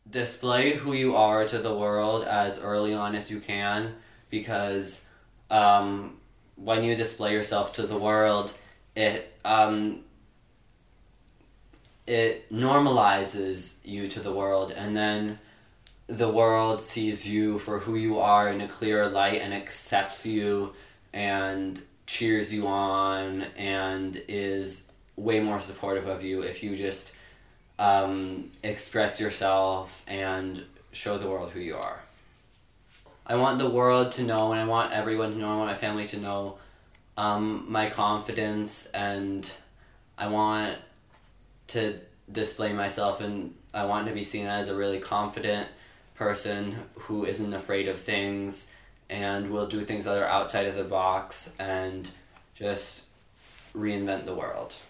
display who you are to the world as early on as you can, because when you display yourself to the world, it normalizes you to the world, and then the world sees you for who you are in a clear light and accepts you and cheers you on and is way more supportive of you if you just express yourself and show the world who you are. I want the world to know, and I want everyone to know, I want my family to know my confidence, and I want to display myself, and I want to be seen as a really confident person who isn't afraid of things and will do things that are outside of the box and just reinvent the world.